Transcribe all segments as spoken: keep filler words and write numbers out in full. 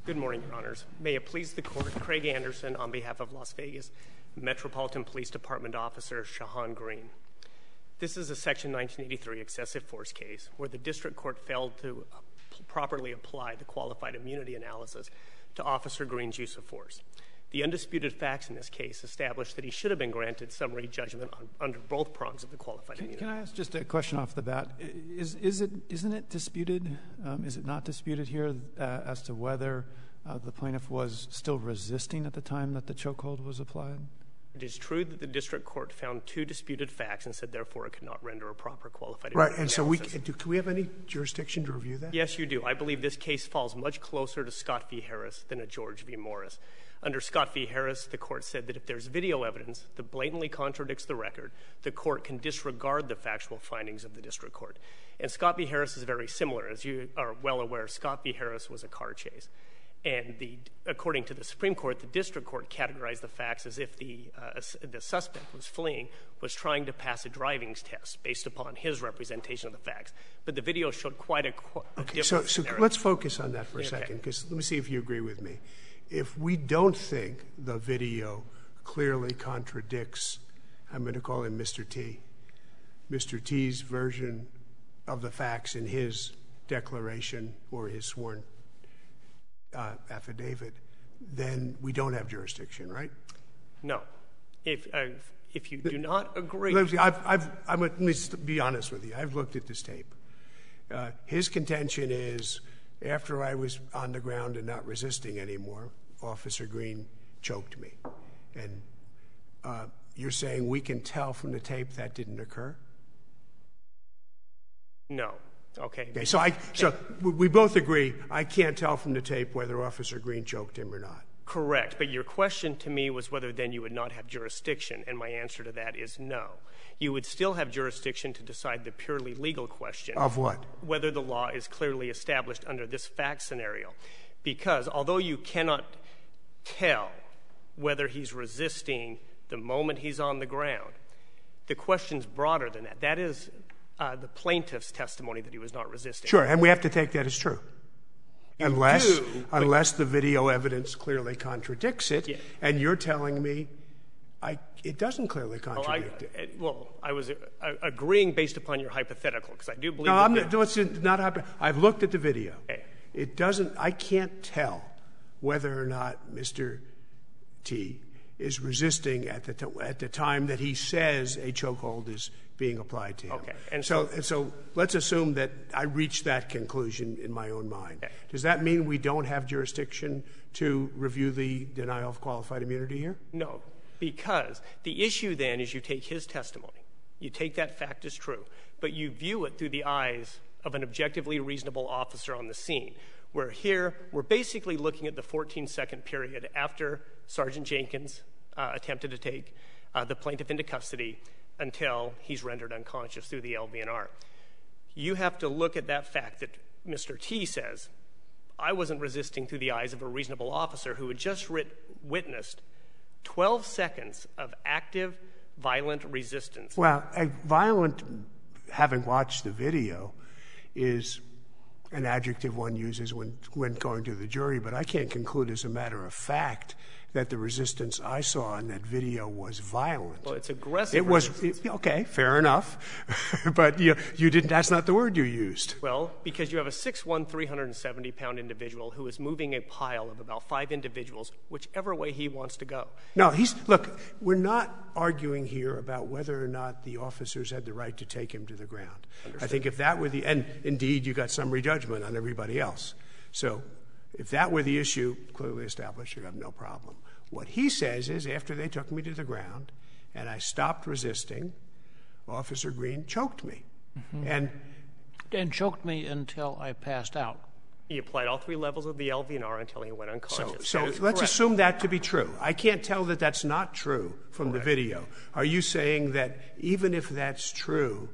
Good morning, Your Honors. May it please the Court, Craig Anderson on behalf of Las Vegas Metropolitan Police Department Officer Shahan Green. This is a Section nineteen eighty-three excessive force case where the District Court failed to properly apply the qualified immunity analysis to Officer Green's use of force. The undisputed facts in this case establish that he should have been granted summary judgment on, under both prongs of the qualified can, immunity. Can I ask just a question off the bat? Is, is it, isn't it disputed, um, is it not disputed here uh, as to whether uh, the plaintiff was still resisting at the time that the chokehold was applied? It is true that the District Court found two disputed facts and said, therefore, it could not render a proper qualified right, immunity and so analysis. we, do, do we have any jurisdiction to review that? Yes, you do. I believe this case falls much closer to Scott v. Harris than a George v. Morris. Under Scott v. Harris, the Court said that if there's video evidence that blatantly contradicts the record, the Court can disregard the factual findings of the District Court. And Scott v. Harris is very similar. As you are well aware, Scott v. Harris was a car chase. And the, according to the Supreme Court, the District Court categorized the facts as if the, uh, the suspect was fleeing, was trying to pass a driving test based upon his representation of the facts. But the video showed quite a, a okay, different so, so scenario. let's focus on that for a Okay. second, because let me see if you agree with me. If we don't think the video clearly contradicts, I'm going to call him Mister T, Mister T's version of the facts in his declaration or his sworn uh, affidavit, then we don't have jurisdiction, right? No. If, uh, if you do not agree. I've, I've, I'm, let me be honest with you. I've looked at this tape. Uh, his contention is, after I was on the ground and not resisting anymore, Officer Green choked me. And uh, you're saying we can tell from the tape that didn't occur? No. Okay. Okay, so I, so we both agree I can't tell from the tape whether Officer Green choked him or not. Correct. But your question to me was whether then you would not have jurisdiction, and my answer to that is no. You would still have jurisdiction to decide the purely legal question. Of what? Whether the law is clearly established under this fact scenario. Because although you cannot tell whether he's resisting the moment he's on the ground, the question's broader than that. That is uh, the plaintiff's testimony that he was not resisting. Sure, and we have to take that as true. You unless do, unless the video evidence clearly contradicts it, yeah. And you're telling me I, it doesn't clearly contradict well, I, it. Well, I was uh, agreeing based upon your hypothetical, because I do believe No, that I'm the, not, no, it's not hypo- I've looked at the video. Okay. It doesn't, I can't tell whether or not Mister T is resisting at the, t- at the time that he says a chokehold is being applied to him. Okay. And so, so, and so let's assume that I reached that conclusion in my own mind. Okay. Does that mean we don't have jurisdiction to review the denial of qualified immunity here? No, because the issue then is you take his testimony. You take that fact as true, but you view it through the eyes of an objectively reasonable officer on the scene, where here we're basically looking at the fourteen-second period after Sergeant Jenkins uh, attempted to take uh, the plaintiff into custody until he's rendered unconscious through the L V N R. You have to look at that fact that Mister T says, I wasn't resisting through the eyes of a reasonable officer who had just writ- witnessed twelve seconds of active, violent resistance. Well, a violent, having watched the video, is an adjective one uses when, when going to the jury, but I can't conclude as a matter of fact that the resistance I saw in that video was violent. Well, it's aggressive. It was, it, okay, fair enough, but you, you didn't, that's not the word you used. Well, because you have a six one, three hundred seventy pound individual who is moving a pile of about five individuals, whichever way he wants to go. No, he's, look, we're not arguing here about whether or not the officers had the right to take him to the ground. Understood. I think if that were the, and indeed you got summary judgment on everybody else. So if that were the issue clearly established, you have no problem. What he says is after they took me to the ground and I stopped resisting, Officer Green choked me. Mm-hmm. And and choked me until I passed out. He applied all three levels of the L V N R until he went unconscious. So, so let's assume that to be true. I can't tell that that's not true from correct. The video. Are you saying that even if that's true,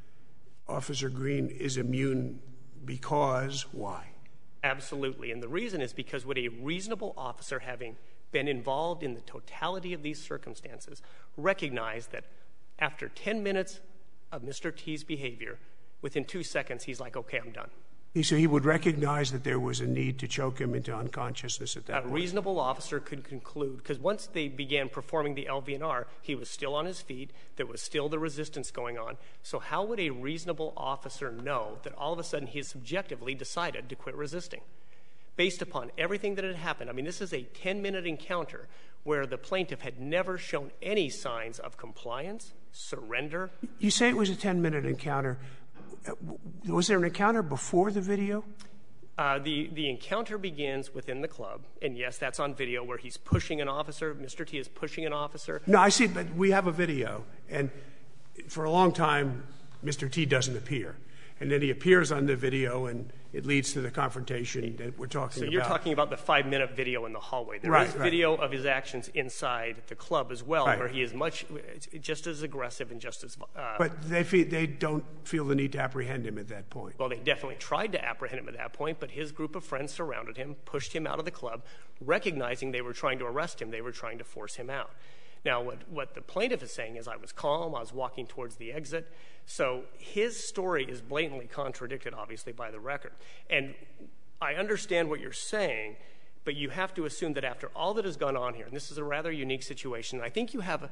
Officer Green is immune because why? Absolutely. And the reason is because would a reasonable officer, having been involved in the totality of these circumstances, recognize that after ten minutes of Mister T's behavior, within two seconds, he's like, okay, I'm done. So he would recognize that there was a need to choke him into unconsciousness at that A point. reasonable officer could conclude, because once they began performing the L V N R, he was still on his feet, there was still the resistance going on. So how would a reasonable officer know that all of a sudden he has subjectively decided to quit resisting? Based upon everything that had happened, I mean, this is a ten-minute encounter where the plaintiff had never shown any signs of compliance, surrender. You say it was a ten-minute encounter. Was there an encounter before the video? Uh, the, the encounter begins within the club, and yes, that's on video where he's pushing an officer. Mister T is pushing an officer. No, I see, but we have a video, and for a long time, Mister T doesn't appear. And then he appears on the video, and it leads to the confrontation that we're talking about. So you're talking about the five-minute video in the hallway. There right, is right. video of his actions inside the club as well, right. where he is much, just as aggressive and just as... Uh, but they feel, they don't feel the need to apprehend him at that point. Well, they definitely tried to apprehend him at that point, but his group of friends surrounded him, pushed him out of the club, recognizing they were trying to arrest him. They were trying to force him out. Now, what, what the plaintiff is saying is, I was calm, I was walking towards the exit. So his story is blatantly contradicted, obviously, by the record. And I understand what you're saying, but you have to assume that after all that has gone on here, and this is a rather unique situation, I think you have, a,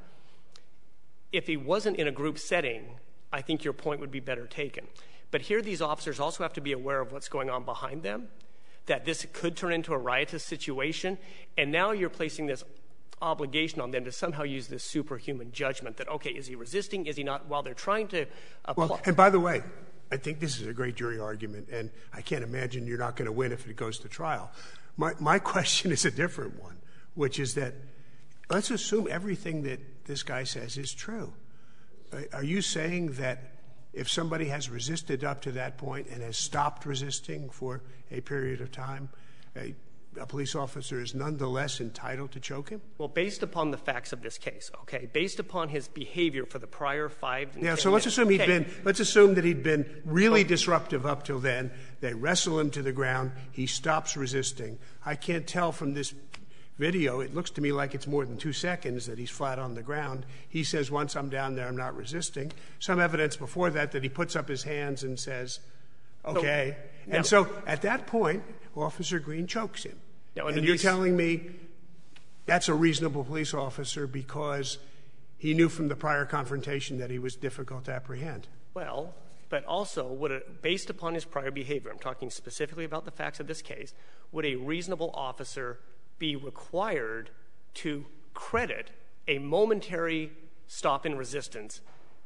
if he wasn't in a group setting, I think your point would be better taken. But here these officers also have to be aware of what's going on behind them, that this could turn into a riotous situation, and now you're placing this obligation on them to somehow use this superhuman judgment that, okay, is he resisting, is he not, while they're trying to apply. Well, and by the way, I think this is a great jury argument, and I can't imagine you're not going to win if it goes to trial. My, my question is a different one, which is that let's assume everything that this guy says is true. Are you saying that if somebody has resisted up to that point and has stopped resisting for a period of time, a, a police officer is nonetheless entitled to choke him? Well, based upon the facts of this case, okay, based upon his behavior for the prior five and Yeah, ten so let's minutes, assume he'd okay. been, let's assume that he'd been really disruptive up till then. They wrestle him to the ground. He stops resisting. I can't tell from this video. It looks to me like it's more than two seconds that he's flat on the ground. He says, once I'm down there, I'm not resisting. Some evidence before that that he puts up his hands and says, okay. So, and so at that point, Officer Green chokes him. Now, and under you're these- telling me that's a reasonable police officer because he knew from the prior confrontation that he was difficult to apprehend. Well, but also, would it, based upon his prior behavior, I'm talking specifically about the facts of this case, would a reasonable officer be required to credit a momentary stop in resistance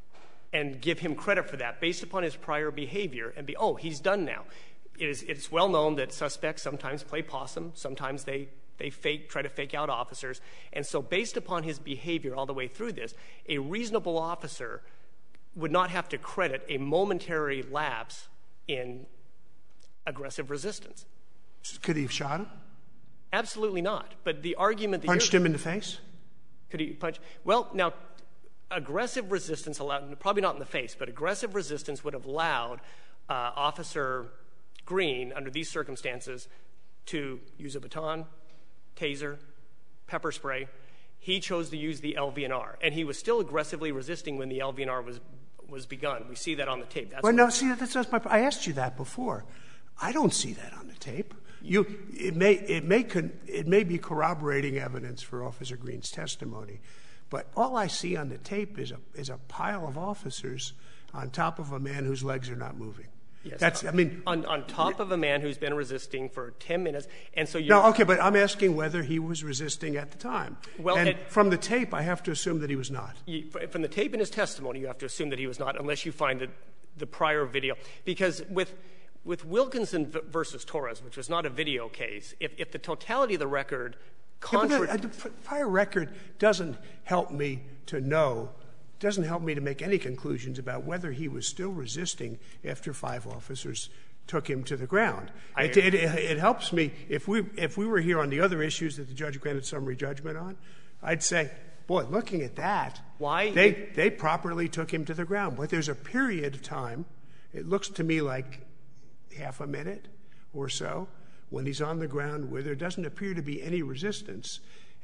and give him credit for that based upon his prior behavior and be, oh, he's done now? It is, it's well known that suspects sometimes play possum, sometimes they, they fake, try to fake out officers. And so based upon his behavior all the way through this, a reasonable officer would not have to credit a momentary lapse in aggressive resistance. Could he have shot him? Absolutely not. But the argument that Punched you're, him in the face? Could he punch? Well, now, aggressive resistance allowed, probably not in the face, but aggressive resistance would have allowed uh, Officer Green, under these circumstances, to use a baton, taser, pepper spray. He chose to use the L V N R, and he was still aggressively resisting when the L V N R was was begun. We see that on the tape. That's Well, no, see, that's, that's my. I asked you that before. I don't see that on the tape. You, it may, it may, con, it may be corroborating evidence for Officer Green's testimony, but all I see on the tape is a is a pile of officers on top of a man whose legs are not moving. Yes, That's, I mean, on, on top of a man who's been resisting for ten minutes, and so you. No, okay, but I'm asking whether he was resisting at the time. Well, and it, from the tape, I have to assume that he was not. You, from the tape in his testimony, you have to assume that he was not, unless you find the, the prior video. Because with with Wilkinson versus Torres, which was not a video case, if, if the totality of the record, contra- yeah, but the, the prior record doesn't help me to know. Doesn't help me to make any conclusions about whether he was still resisting after five officers took him to the ground. It, it, it helps me if we if we were here on the other issues that the judge granted summary judgment on, I'd say, boy, looking at that, why they they properly took him to the ground. But there's a period of time, it looks to me like half a minute or so, when he's on the ground where there doesn't appear to be any resistance.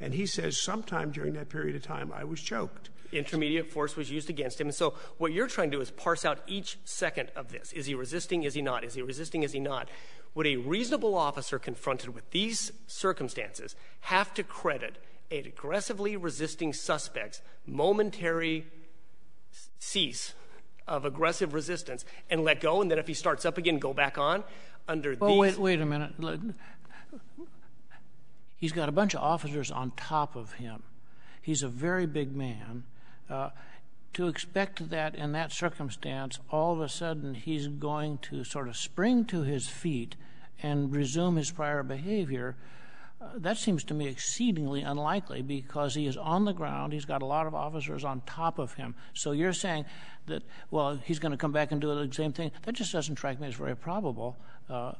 And he says sometime during that period of time, I was choked. Intermediate force was used against him. And so what you're trying to do is parse out each second of this. Is he resisting? Is he not? Is he resisting? Is he not? Would a reasonable officer confronted with these circumstances have to credit an aggressively resisting suspect's momentary cease of aggressive resistance and let go, and then if he starts up again, go back on? Under well, these... wait, wait a minute. He's got a bunch of officers on top of him. He's a very big man. Uh, to expect that in that circumstance, all of a sudden he's going to sort of spring to his feet and resume his prior behavior, uh, that seems to me exceedingly unlikely because he is on the ground. He's got a lot of officers on top of him. So you're saying that, well, he's going to come back and do the same thing. That just doesn't strike me as very probable. Uh,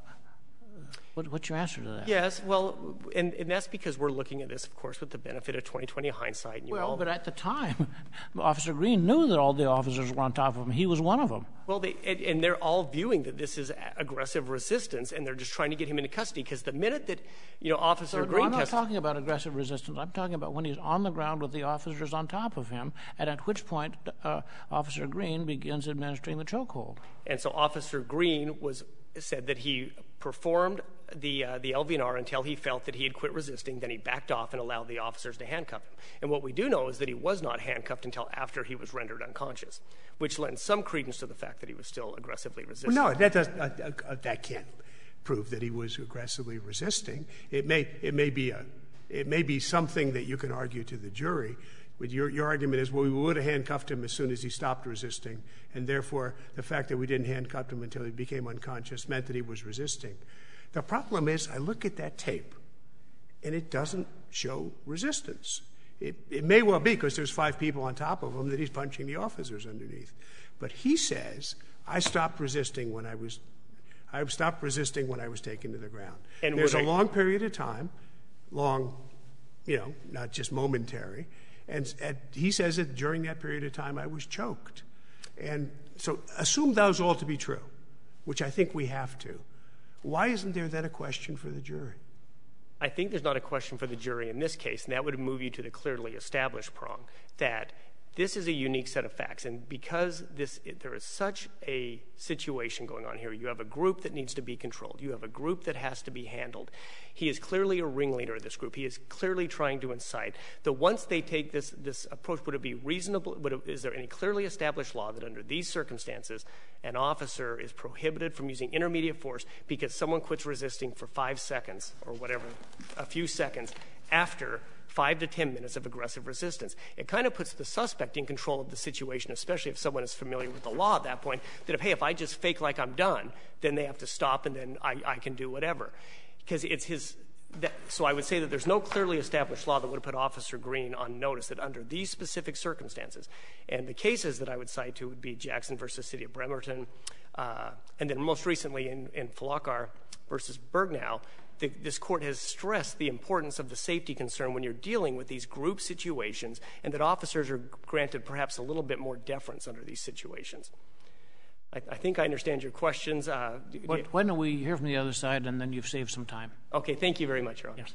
What, what's your answer to that? Yes, well, and, and that's because we're looking at this, of course, with the benefit of twenty twenty hindsight. And you well, all, but at the time, Officer Green knew that all the officers were on top of him. He was one of them. Well, they, and, and they're all viewing that this is aggressive resistance, and they're just trying to get him into custody. Because the minute that, you know, Officer So, Green... no, I'm not test- talking about aggressive resistance. I'm talking about when he's on the ground with the officers on top of him, and at which point uh, Officer Green begins administering the chokehold. And so Officer Green was said that he performed the uh, the L V N R until he felt that he had quit resisting. Then he backed off and allowed the officers to handcuff him. And what we do know is that he was not handcuffed until after he was rendered unconscious, which lends some credence to the fact that he was still aggressively resisting. Well, no, that does uh, uh, that can't prove that he was aggressively resisting. It may it may be a it may be something that you can argue to the jury. But your, your argument is, well, we would have handcuffed him as soon as he stopped resisting, and therefore the fact that we didn't handcuff him until he became unconscious meant that he was resisting. The problem is, I look at that tape, and it doesn't show resistance. It, it may well be because there's five people on top of him that he's punching the officers underneath. But he says, I stopped resisting when I was, I stopped resisting when I was taken to the ground. And there's a I- long period of time, long, you know, not just momentary. And, and he says that during that period of time, I was choked. And so assume those all to be true, which I think we have to. Why isn't there then a question for the jury? I think there's not a question for the jury in this case, and that would move you to the clearly established prong, that this is a unique set of facts. And because this, it, there is such a situation going on here, you have a group that needs to be controlled. You have a group that has to be handled. He is clearly a ringleader of this group. He is clearly trying to incite. That once they take this, this approach, would it be reasonable? Would it, is there any clearly established law that under these circumstances, an officer is prohibited from using intermediate force because someone quits resisting for five seconds or whatever, a few seconds after five to ten minutes of aggressive resistance? It kind of puts the suspect in control of the situation, especially if someone is familiar with the law at that point, that if, hey, if I just fake like I'm done, then they have to stop and then I, I can do whatever. Because it's his, that, so I would say that there's no clearly established law that would have put Officer Green on notice that under these specific circumstances, and the cases that I would cite to would be Jackson versus City of Bremerton, uh, and then most recently in, in Falakar versus Bergnow, the, this court has stressed the importance of the safety concern when you're dealing with these group situations, and that officers are granted perhaps a little bit more deference under these situations. I, I think I understand your questions. Uh, Why, why don't we hear from the other side, and then you've saved some time. Okay, thank you very much, Your Honor. Yes.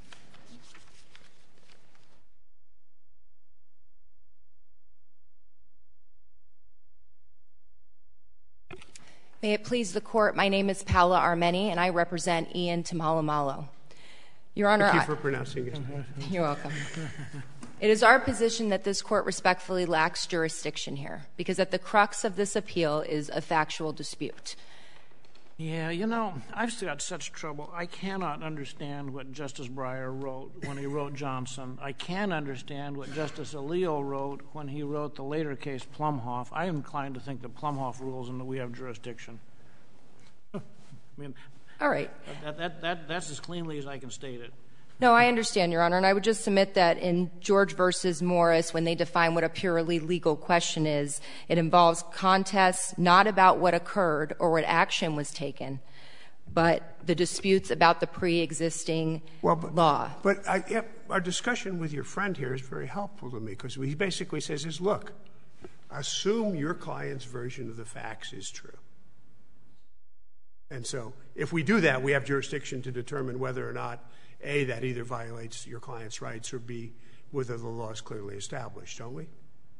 May it please the Court, my name is Paula Armeni, and I represent Ian Tamalamalo. Your Honor, Thank you for pronouncing it. You're welcome. It is our position that this Court respectfully lacks jurisdiction here, because at the crux of this appeal is a factual dispute. Yeah, you know, I've still got such trouble. I cannot understand what Justice Breyer wrote when he wrote Johnson. I can understand what Justice Alito wrote when he wrote the later case Plumhoff. I am inclined to think that Plumhoff rules and that we have jurisdiction. I mean, all right. That, that, that, that's as cleanly as I can state it. No, I understand, Your Honor, and I would just submit that in George versus Morris, when they define what a purely legal question is, it involves contests not about what occurred or what action was taken, but the disputes about the pre-existing well, but, law. But I, yeah, our discussion with your friend here is very helpful to me, because he basically says is, look, assume your client's version of the facts is true. And so if we do that, we have jurisdiction to determine whether or not, A, that either violates your client's rights, or B, whether the law is clearly established, don't we?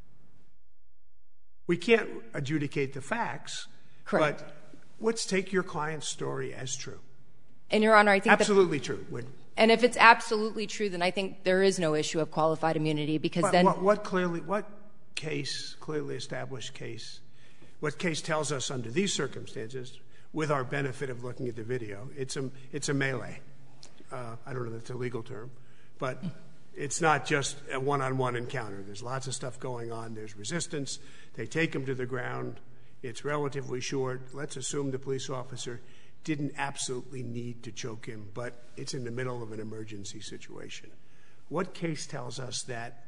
We can't adjudicate the facts. Correct. But let's take your client's story as true. And, Your Honor, I think absolutely true. And if it's absolutely true, then I think there is no issue of qualified immunity, because but then what, what clearly, what case, clearly established case, what case tells us under these circumstances, with our benefit of looking at the video, it's a it's a melee. Uh, I don't know if that's a legal term, but it's not just a one-on-one encounter. There's lots of stuff going on. There's resistance. They take him to the ground. It's relatively short. Let's assume the police officer didn't absolutely need to choke him, but it's in the middle of an emergency situation. What case tells us that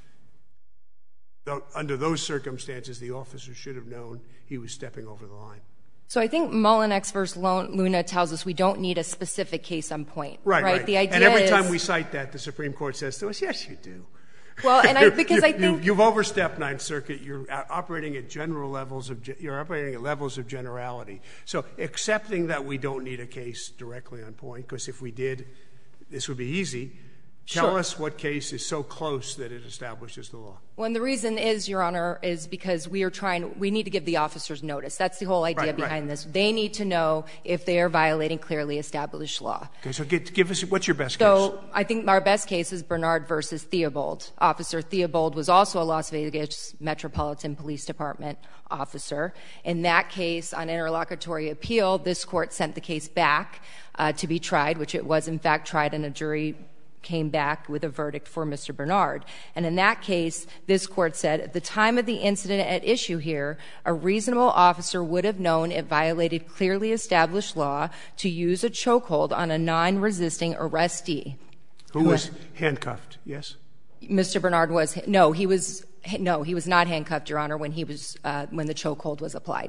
under those circumstances the officer should have known he was stepping over the line? So I think Mullinex versus Luna tells us we don't need a specific case on point. Right, right. right. The idea and every is, time we cite that, the Supreme Court says to us, yes, you do. Well, and I, because you, I think you, you've overstepped Ninth Circuit. You're operating at general levels of you're operating at levels of generality. So accepting that we don't need a case directly on point, because if we did, this would be easy. Tell Sure. us what case is so close that it establishes the law. Well, and the reason is, Your Honor, is because we are trying, we need to give the officers notice. That's the whole idea Right, behind right. this. They need to know if they are violating clearly established law. Okay, so get, give us, what's your best So case? I think our best case is Bernard versus Theobald. Officer Theobald was also a Las Vegas Metropolitan Police Department officer. In that case, on interlocutory appeal, this court sent the case back uh, to be tried, which it was in fact tried, and a jury came back with a verdict for Mister Bernard. And in that case, this court said, at the time of the incident at issue here, a reasonable officer would have known it violated clearly established law to use a chokehold on a non-resisting arrestee. Who was handcuffed, yes? Mister Bernard was, no, he was, no, he was not handcuffed, Your Honor, when he was, uh, when the chokehold was applied.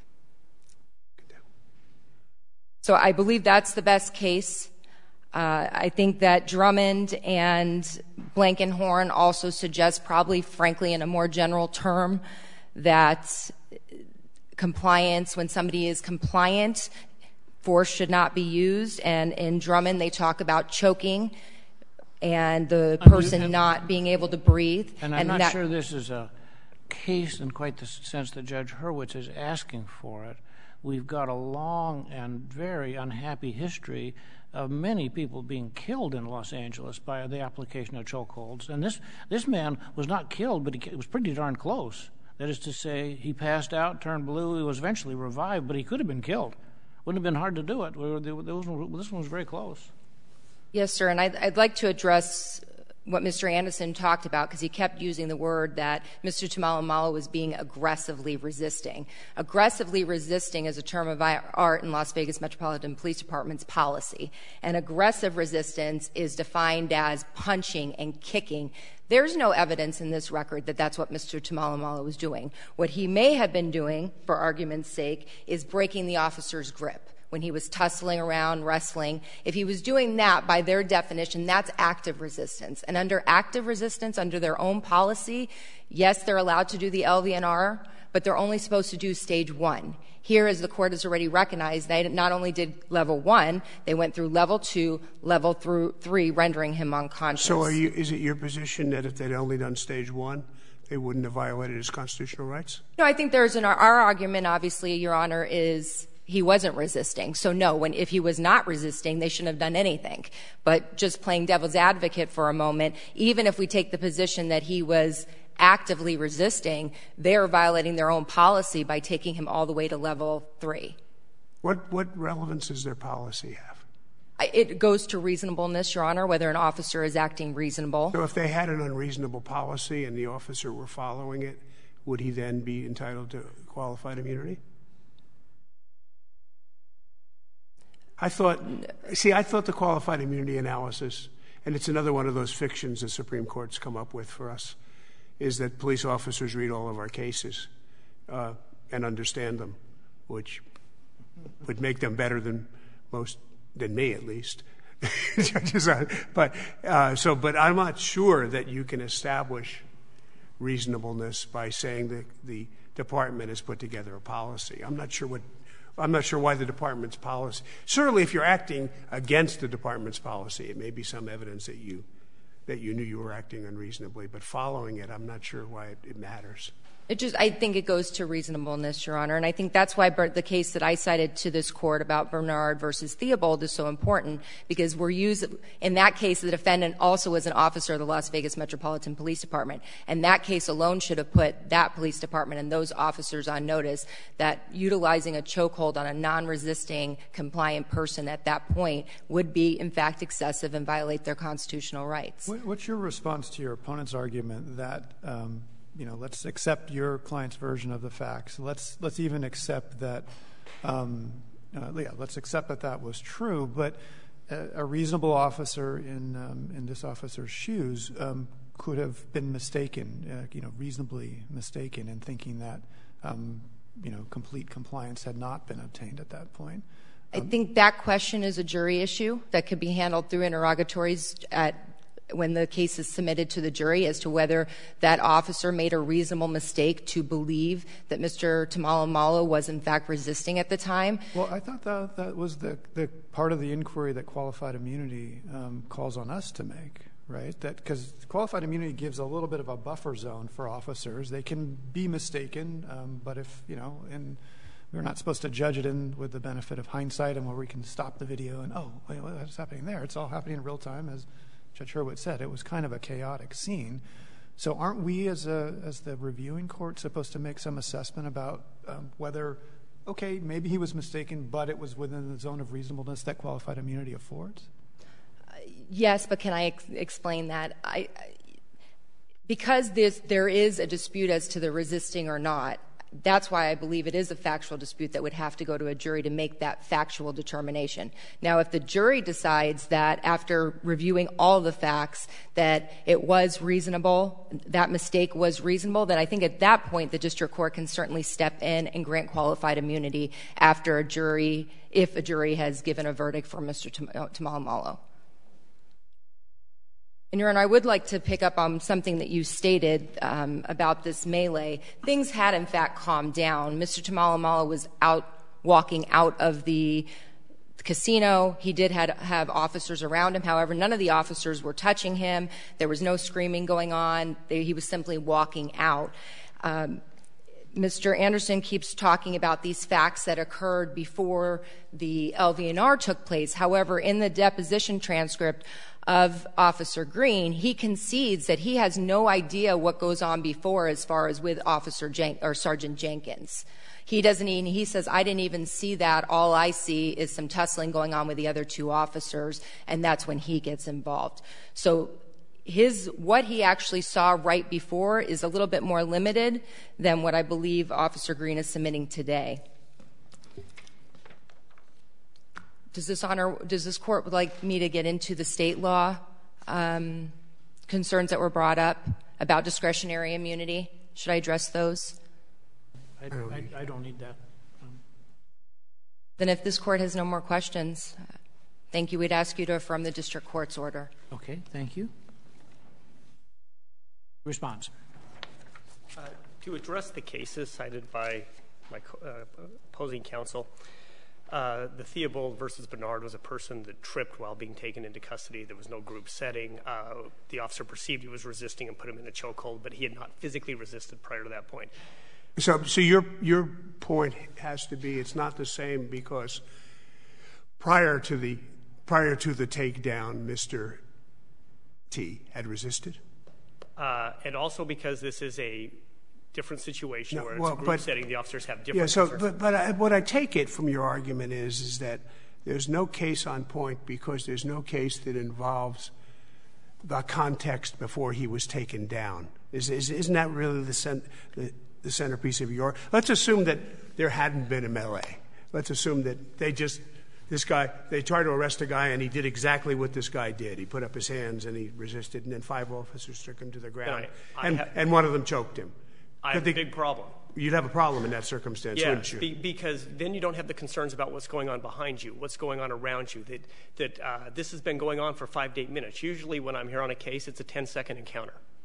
So I believe that's the best case. Uh, I think that Drummond and Blankenhorn also suggest, probably, frankly, in a more general term, that compliance, when somebody is compliant, force should not be used. And in Drummond, they talk about choking and the person and, not being able to breathe. And I'm and not that, sure this is a case in quite the sense that Judge Hurwitz is asking for it. We've got a long and very unhappy history of many people being killed in Los Angeles by the application of chokeholds. And this, this man was not killed, but he was pretty darn close. That is to say, he passed out, turned blue, he was eventually revived, but he could have been killed. Wouldn't have been hard to do it. This one was very close. Yes, sir, and I'd, I'd like to address what Mister Anderson talked about, because he kept using the word that Mister Tumalamala was being aggressively resisting. Aggressively resisting is a term of art in Las Vegas Metropolitan Police Department's policy. And aggressive resistance is defined as punching and kicking. There's no evidence in this record that that's what Mister Tumalamala was doing. What he may have been doing, for argument's sake, is breaking the officer's grip when he was tussling around, wrestling. If he was doing that, by their definition, that's active resistance. And under active resistance, under their own policy, yes, they're allowed to do the L V N R, but they're only supposed to do stage one. Here, as the court has already recognized, they not only did level one, they went through level two, level through three, rendering him unconscious. So are you, is it your position that if they'd only done stage one, they wouldn't have violated his constitutional rights? No, I think there's an, our argument, obviously, Your Honor, is he wasn't resisting. So no, when, if he was not resisting, they shouldn't have done anything. But just playing devil's advocate for a moment, even if we take the position that he was actively resisting, they're violating their own policy by taking him all the way to level three. What, what relevance does their policy have? It goes to reasonableness, Your Honor, whether an officer is acting reasonable. So if they had an unreasonable policy and the officer were following it, would he then be entitled to qualified immunity? I thought, see, I thought the qualified immunity analysis, and it's another one of those fictions the Supreme Court's come up with for us, is that police officers read all of our cases uh, and understand them, which would make them better than most, than me at least. but uh, so, but I'm not sure that you can establish reasonableness by saying that the department has put together a policy. I'm not sure what. I'm not sure why the department's policy. Certainly, if you're acting against the department's policy, it may be some evidence that you that you knew you were acting unreasonably. But following it, I'm not sure why it, it matters. It just, I think it goes to reasonableness, Your Honor, and I think that's why the case that I cited to this court about Bernard versus Theobald is so important, because we're using, in that case, the defendant also was an officer of the Las Vegas Metropolitan Police Department, and that case alone should have put that police department and those officers on notice that utilizing a chokehold on a non-resisting, compliant person at that point would be, in fact, excessive and violate their constitutional rights. What's your response to your opponent's argument that um, you know, let's accept your client's version of the facts. Let's let's even accept that, um, uh, yeah, let's accept that that was true. But a, a reasonable officer in um, in this officer's shoes um, could have been mistaken, uh, you know, reasonably mistaken in thinking that, um, you know, complete compliance had not been obtained at that point. Um, I think that question is a jury issue that could be handled through interrogatories at when the case is submitted to the jury as to whether that officer made a reasonable mistake to believe that Mister Tamalomalo was in fact resisting at the time. Well, I thought that that was the, the part of the inquiry that qualified immunity um, calls on us to make, right? That because qualified immunity gives a little bit of a buffer zone for officers. They can be mistaken, um, but if, you know, and we're not supposed to judge it in with the benefit of hindsight and where we can stop the video and, oh, wait, what's happening there? It's all happening in real time, as Judge Hurwitz said. It was kind of a chaotic scene. So aren't we as a as the reviewing court supposed to make some assessment about um, whether, okay, maybe he was mistaken, but it was within the zone of reasonableness that qualified immunity affords? Uh, yes, but can I ex- explain that? I, I, because there's, there is a dispute as to the resisting or not, that's why I believe it is a factual dispute that would have to go to a jury to make that factual determination. Now, if the jury decides that after reviewing all the facts that it was reasonable, that mistake was reasonable, then I think at that point the district court can certainly step in and grant qualified immunity after a jury, if a jury has given a verdict for Mister Tamalomalo. And, Your Honor, I would like to pick up on something that you stated um, about this melee. Things had, in fact, calmed down. Mister Tamalomalo was out, walking out of the casino. He did had, have officers around him. However, none of the officers were touching him. There was no screaming going on. They, he was simply walking out. Um, Mister Anderson keeps talking about these facts that occurred before the L V N R took place. However, in the deposition transcript of Officer Green, he concedes that he has no idea what goes on before as far as with Officer Jen- or Sergeant Jenkins. He doesn't even, he says, I didn't even see that. All I see is some tussling going on with the other two officers, and that's when he gets involved. So his, what he actually saw right before is a little bit more limited than what I believe Officer Green is submitting today. Does this honor, does this court would like me to get into the state law um, concerns that were brought up about discretionary immunity? Should I address those? I, I, I don't need that. Um. Then if this court has no more questions, thank you. We'd ask you to affirm the district court's order. Okay, thank you. Response. Uh, to address the cases cited by my uh, opposing counsel, Uh, the Theobald versus Bernard was a person that tripped while being taken into custody. There was no group setting. Uh, the officer perceived he was resisting and put him in a chokehold, but he had not physically resisted prior to that point. So, so your your point has to be it's not the same because prior to the prior to the takedown, Mister T had resisted, uh, and also because this is a different situation no, where it's well, a group but, setting. The officers have different. Yeah. So, concerns. but but I, what I take it from your argument is is that there's no case on point because there's no case that involves the context before he was taken down. Is, is isn't that really the, cent, the the centerpiece of your? Let's assume that there hadn't been a melee. Let's assume that they just this guy they tried to arrest a guy and he did exactly what this guy did. He put up his hands and he resisted, and then five officers took him to the ground, I, I and have, and one of them choked him. I have they, a big problem. You'd have a problem in that circumstance, yeah, wouldn't you? Be, because then you don't have the concerns about what's going on behind you, what's going on around you, that, that uh, this has been going on for five to eight minutes. Usually when I'm here on a case, it's a ten-second encounter.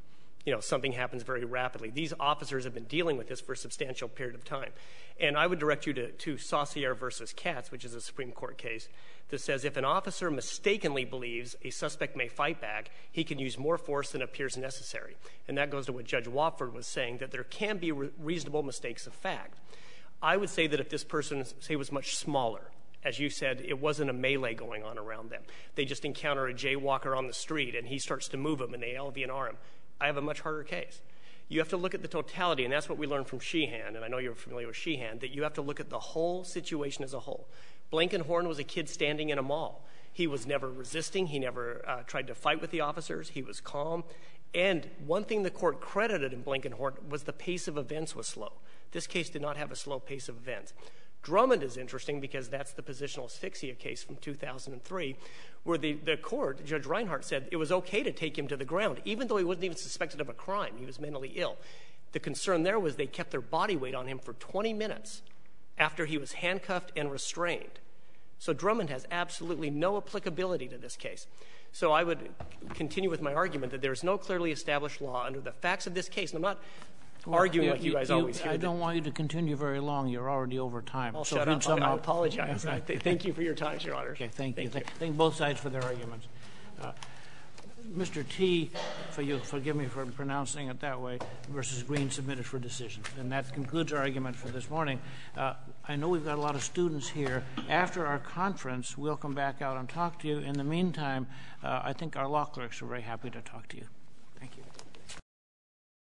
you know, something happens very rapidly. These officers have been dealing with this for a substantial period of time. And I would direct you to, to Saucier versus Katz, which is a Supreme Court case, that says if an officer mistakenly believes a suspect may fight back, he can use more force than appears necessary. And that goes to what Judge Wofford was saying, that there can be re- reasonable mistakes of fact. I would say that if this person, say, was much smaller, as you said, it wasn't a melee going on around them. They just encounter a jaywalker on the street, and he starts to move them, and they L V N R him. I have a much harder case. You have to look at the totality, and that's what we learned from Sheehan, and I know you're familiar with Sheehan, that you have to look at the whole situation as a whole. Blankenhorn was a kid standing in a mall. He was never resisting. He never uh, tried to fight with the officers. He was calm. And one thing the court credited in Blankenhorn was the pace of events was slow. This case did not have a slow pace of events. Drummond is interesting because that's the positional asphyxia case from two thousand three, where the, the court, Judge Reinhart, said it was okay to take him to the ground, even though he wasn't even suspected of a crime. He was mentally ill. The concern there was they kept their body weight on him for twenty minutes after he was handcuffed and restrained. So Drummond has absolutely no applicability to this case. So I would continue with my argument that there is no clearly established law under the facts of this case. And I'm not well, arguing you, like you guys you, always hear. I don't want you to continue very long. You're already over time. I'll so shut up. I, I up. apologize. I th- thank you for your time, Your Honor. Okay, thank, thank you. you. Thank both sides for their arguments. Uh, Mister T, for you, forgive me for pronouncing it that way, versus Green submitted for decision. And that concludes our argument for this morning. Uh, I know we've got a lot of students here. After our conference, we'll come back out and talk to you. In the meantime, uh, I think our law clerks are very happy to talk to you. Thank you.